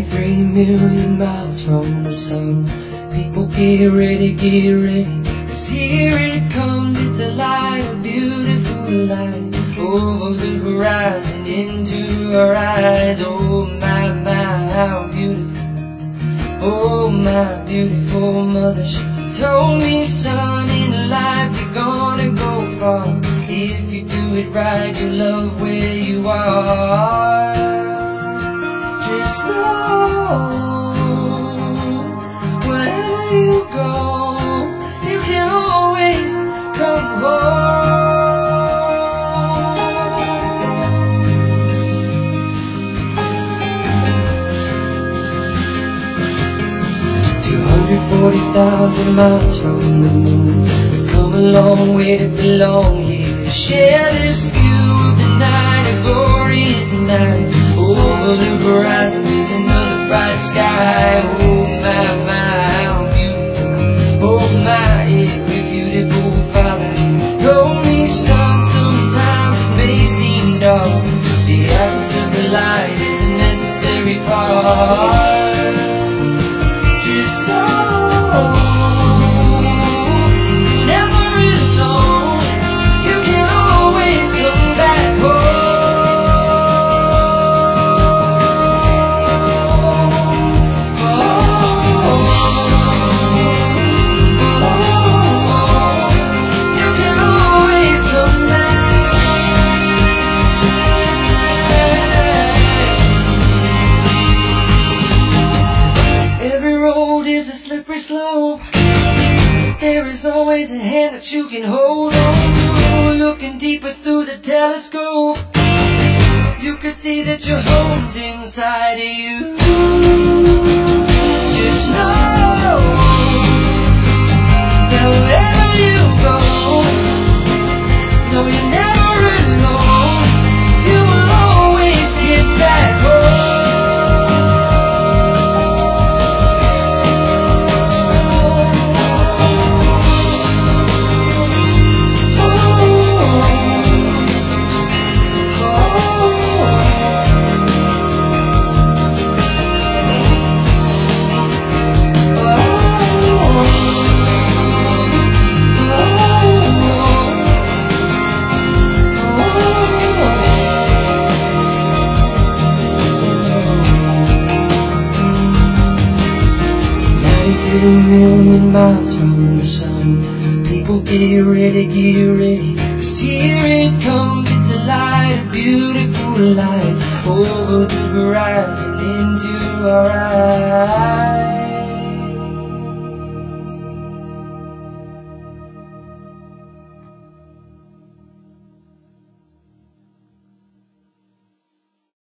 93 million miles from the sun. People get ready, 'cause here it comes. It's a light, a beautiful light, over the horizon into our eyes. Oh my, how beautiful. Oh my beautiful mother, she told me, son, in life you're gonna go far. If you do it right, you'll love where you are. Just know, wherever you go, you can always come home. 240,000 miles from the moon, we've come a long way to belong here. Share this view of the night, a glorious night. Over the horizon is another bright sky. Oh my, how beautiful. Oh my, every beautiful father told me, son, sometimes it may seem dark. The absence of the light is a necessary part. Just know, there is always a hand that you can hold on to. Looking deeper through the telescope, you can see that your home's inside of you. Just know that wherever you go, no, you're never alone. You will always get back home. Million miles from the sun, people get ready, 'cause here it comes. It's a light, a beautiful light, over the horizon into our eyes.